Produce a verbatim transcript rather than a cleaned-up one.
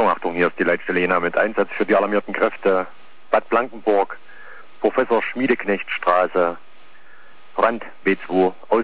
Achtung, Achtung, hier ist die Leitstelle Jena mit Einsatz für die alarmierten Kräfte. Bad Blankenburg, Professor Schmiedeknechtstraße, Brand B zwei, aus